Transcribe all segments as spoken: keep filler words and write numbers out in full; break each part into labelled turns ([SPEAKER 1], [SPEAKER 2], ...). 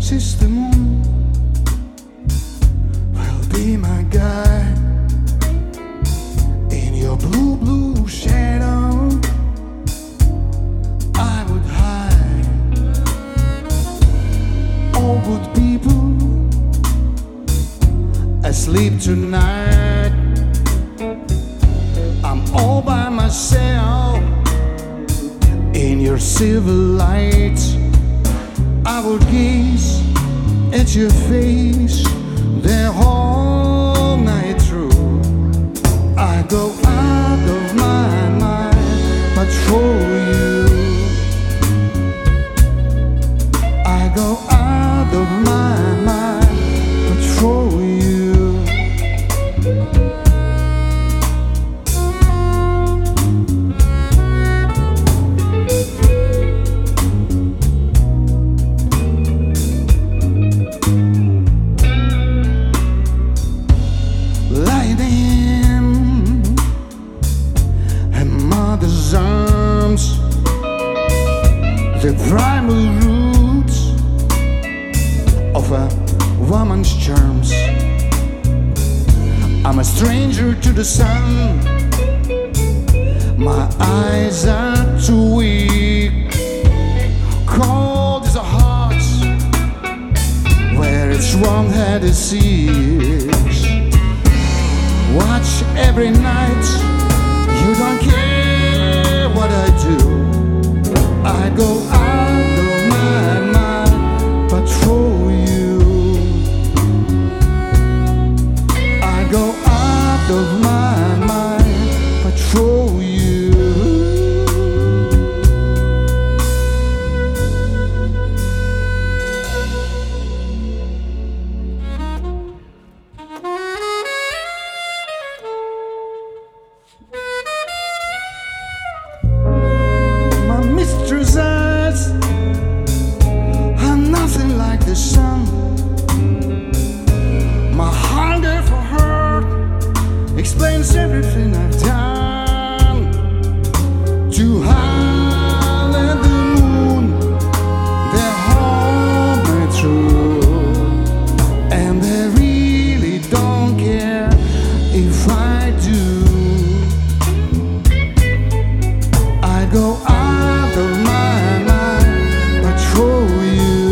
[SPEAKER 1] faces the moon will be my guide. In your blue, blue shadow I would hide. All good people asleep tonight. I'm all by myself in your silver light. I will gaze at your face the whole night through. I go out of my mind, but for you I go out of my mind, but for you. Arms, the primal roots of a woman's charms. I'm a stranger to the sun. My eyes are too weak. Cold is a heart where its wrong-headed sees. Watch every night. You don't care what I do. I go out of my mind, but for you I go out of my mind, but for you. Eyes are nothing like the sun. My hunger for her explains everything I've done. To howl at the moon, they hold me through, and they really don't care if I do. I go out of my mind, but for you.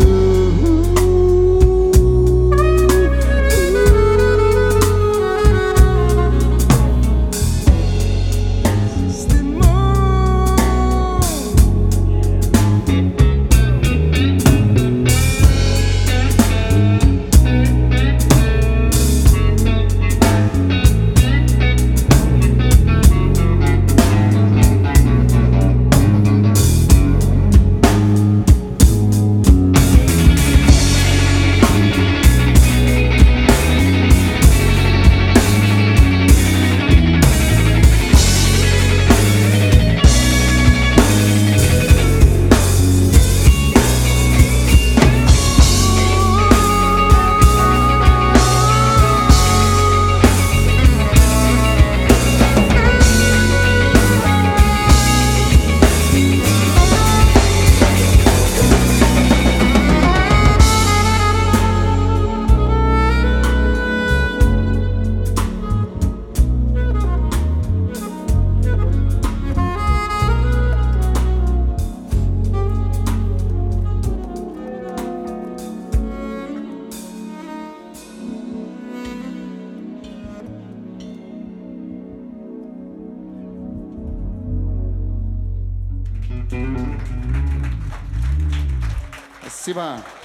[SPEAKER 1] It's the Спасибо.